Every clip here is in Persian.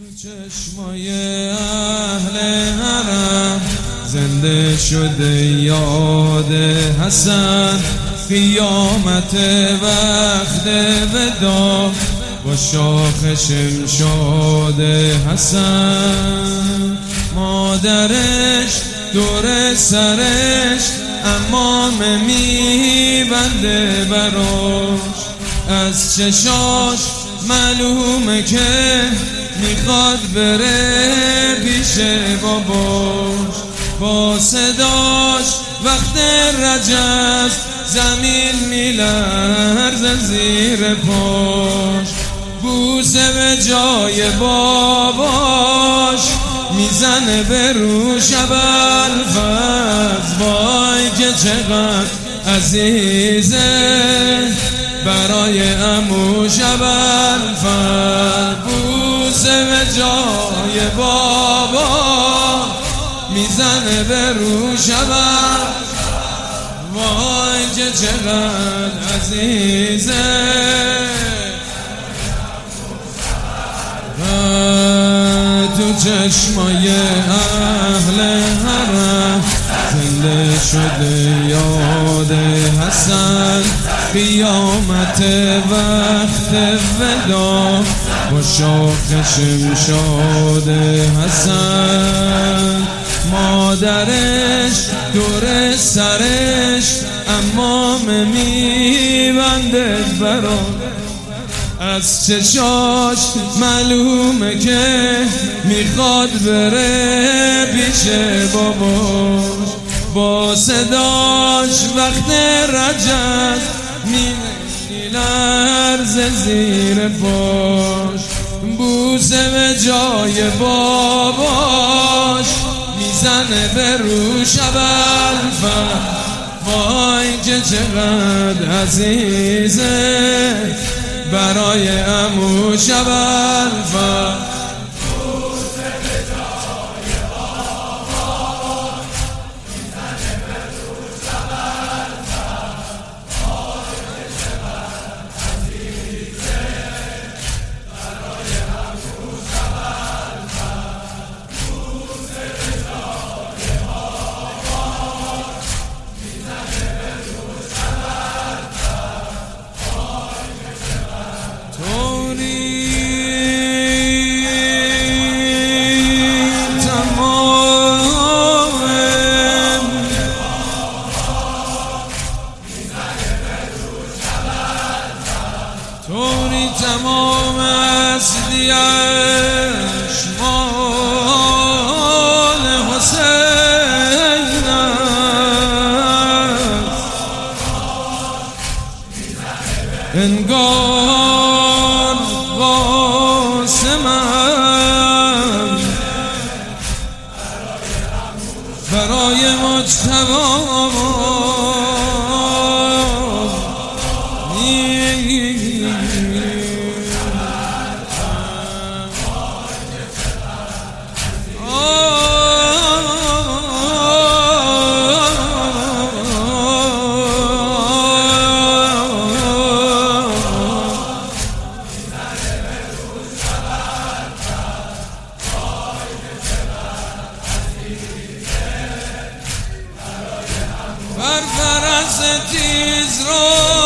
چشمای اهل حرم زنده شده یاد حسن، قیامت وقت ودا با شاخ شمشاد حسن. مادرش دور سرش عمامه میبنده براش، از چشاش معلومه که میخواد بره پیش باباش. با صداش وقت رجز زمین میلرزه زیر پاش، بوسه به جای باباش میزنه به روش ابوالفضل. وای که چقدر عزیزه برای عموش ابوالفضل، بوسه به جای بابا میزنه به روش ابوالفضل. وای که چقدر عزیزه تو چشمای اهل حرم زنده شده یاد حسن، قیامت وقت ودا با شاخ شمشاد حسن. مادرش دور سرش عمامه میبنده براش، از چشاش معلومه که میخواد بره پیش باباش. با صداش وقت رجز میلرزه زیر پاش، بوسه به جای باباش میزنه به روش ابوالفضل. وای که چقدر عزیزه برای عموش ابوالفضل. طوری تمام اصلیش مال حسین است، انگار قاسمم برای مجتبی بر فرس تیز رو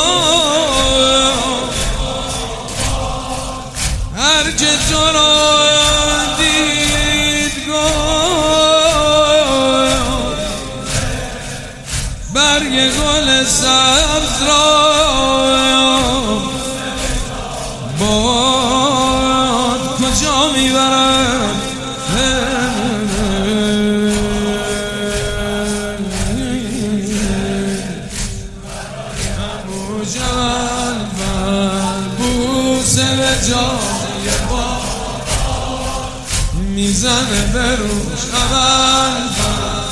هر که تو رو دید گفت، برگ گل سبز را باد کجا میبرد. بوسه به جای بابا میزنه به روش ابوالفضل.